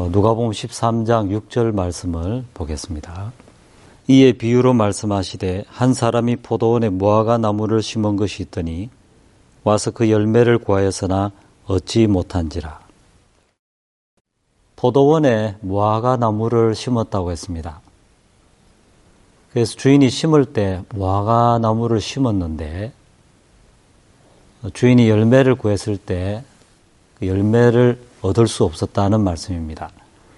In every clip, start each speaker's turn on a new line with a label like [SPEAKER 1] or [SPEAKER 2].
[SPEAKER 1] 누가복음 13장 6절 말씀을 보겠습니다. 이에 비유로 말씀하시되 한 사람이 포도원에 무화과 나무를 심은 것이 있더니 와서 그 열매를 구하였으나 얻지 못한지라. 포도원에 무화과 나무를 심었다고 했습니다. 그래서 주인이 심을 때 무화과 나무를 심었는데 주인이 열매를 구했을 때 그 열매를 얻을 수 없었다는 말씀입니다.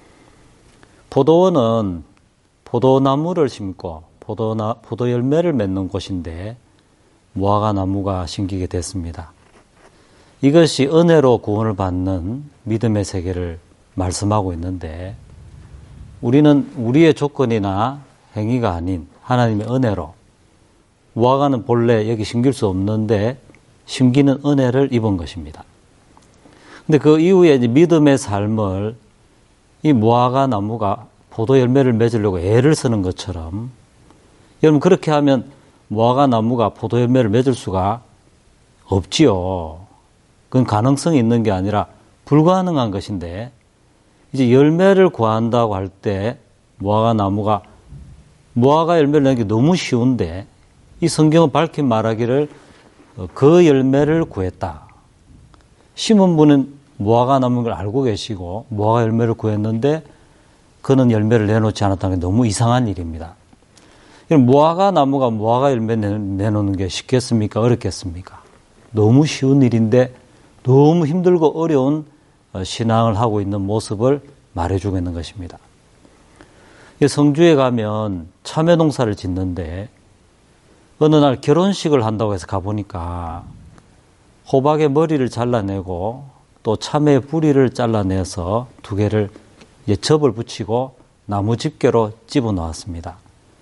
[SPEAKER 1] 포도원은 포도나무를 심고 포도 열매를 맺는 곳인데 무화과 나무가 심기게 됐습니다. 이것이 은혜로 구원을 받는 믿음의 세계를 말씀하고 있는데 우리는 우리의 조건이나 행위가 아닌 하나님의 은혜로 무화과는 본래 여기 심길 수 없는데 심기는 은혜를 입은 것입니다. 근데 그 이후에 이제 믿음의 삶을 이 무화과 나무가 포도 열매를 맺으려고 애를 쓰는 것처럼 여러분 그렇게 하면 무화과 나무가 포도 열매를 맺을 수가 없지요. 그건 가능성이 있는 게 아니라 불가능한 것인데 이제 열매를 구한다고 할 때 무화과 나무가 무화과 열매를 내기 너무 쉬운데 이 성경은 밝힌 말하기를 그 열매를 구했다. 심은 분은 무화과 나무인 걸 알고 계시고 무화과 열매를 구했는데 그는 열매를 내놓지 않았다는 게 너무 이상한 일입니다. 무화과 나무가 무화과 열매 내놓는 게 쉽겠습니까? 어렵겠습니까? 너무 쉬운 일인데 너무 힘들고 어려운 신앙을 하고 있는 모습을 말해주고 있는 것입니다. 성주에 가면 참외 농사를 짓는데 어느 날 결혼식을 한다고 해서 가보니까 호박의 머리를 잘라내고 또 참외 뿌리를 잘라내서 두 개를 접을 붙이고 나무 집게로 집어 놓았습니다.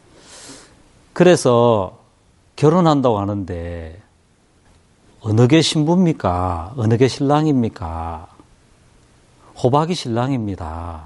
[SPEAKER 1] 그래서 결혼한다고 하는데 어느 게 신부입니까? 어느 게 신랑입니까? 호박이 신랑입니다.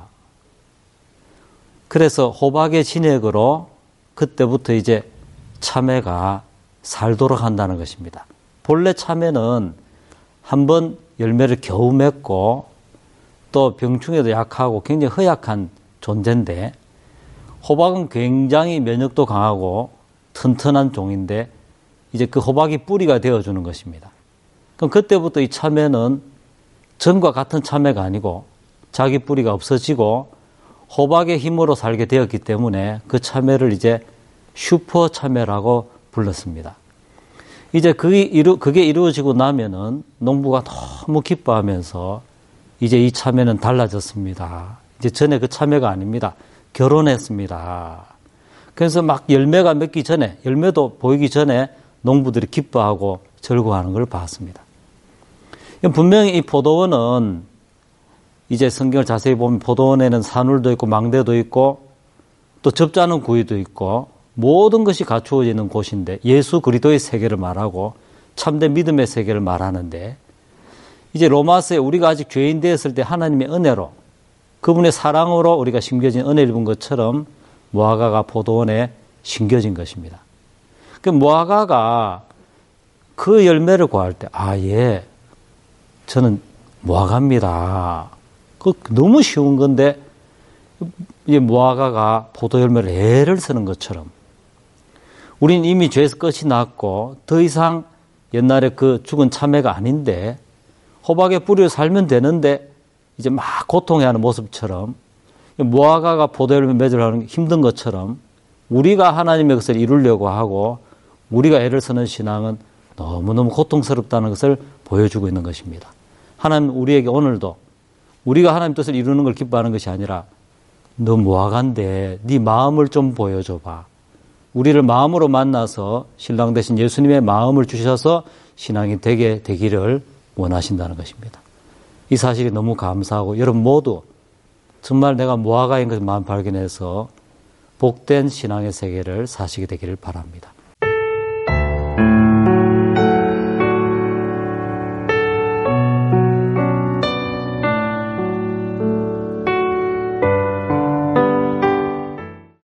[SPEAKER 1] 그래서 호박의 진액으로 그때부터 이제 참외가 살도록 한다는 것입니다. 본래 참외는 한번 열매를 겨우 맺고 또 병충해도 약하고 굉장히 허약한 존재인데 호박은 굉장히 면역도 강하고 튼튼한 종인데 이제 그 호박이 뿌리가 되어주는 것입니다. 그럼 그때부터 이 참외는 전과 같은 참외가 아니고 자기 뿌리가 없어지고 호박의 힘으로 살게 되었기 때문에 그 참외를 이제 슈퍼 참외라고 불렀습니다. 이제 그게 이루어지고 나면은 농부가 너무 기뻐하면서 이제 이 참외는 달라졌습니다. 이제 전에 그 참외가 아닙니다. 결혼했습니다. 그래서 막 열매가 맺기 전에, 열매도 보이기 전에 농부들이 기뻐하고 즐거워하는 걸 봤습니다. 분명히 이 포도원은 이제 성경을 자세히 보면 포도원에는 산울도 있고 망대도 있고 또 접자는 구이도 있고 모든 것이 갖추어지는 곳인데 예수 그리스도의 세계를 말하고 참된 믿음의 세계를 말하는데 이제 로마서에 우리가 아직 죄인 되었을 때 하나님의 은혜로 그분의 사랑으로 우리가 심겨진 은혜를 입은 것처럼 무화과가 포도원에 심겨진 것입니다. 그 무화과가 그 열매를 구할 때 예, 저는 무화과입니다. 그 너무 쉬운 건데 이 무화과가 포도 열매를 애를 쓰는 것처럼 우린 이미 죄에서 끝이 났고 더 이상 옛날에 그 죽은 참외가 아닌데 호박의 뿌리로 살면 되는데 이제 막 고통해하는 모습처럼 무화과가 포도 열매 맺으려는 게 힘든 것처럼 우리가 하나님의 것을 이루려고 하고 우리가 애를 쓰는 신앙은 너무너무 고통스럽다는 것을 보여주고 있는 것입니다. 하나님은 우리에게 오늘도 우리가 하나님 뜻을 이루는 걸 기뻐하는 것이 아니라 너 무화과인데 네 마음을 좀 보여줘봐. 우리를 마음으로 만나서 신랑 되신 예수님의 마음을 주셔서 신앙이 되게 되기를 원하신다는 것입니다. 이 사실이 너무 감사하고 여러분 모두 정말 내가 무화과인 것을 마음 발견해서 복된 신앙의 세계를 사시게 되기를 바랍니다.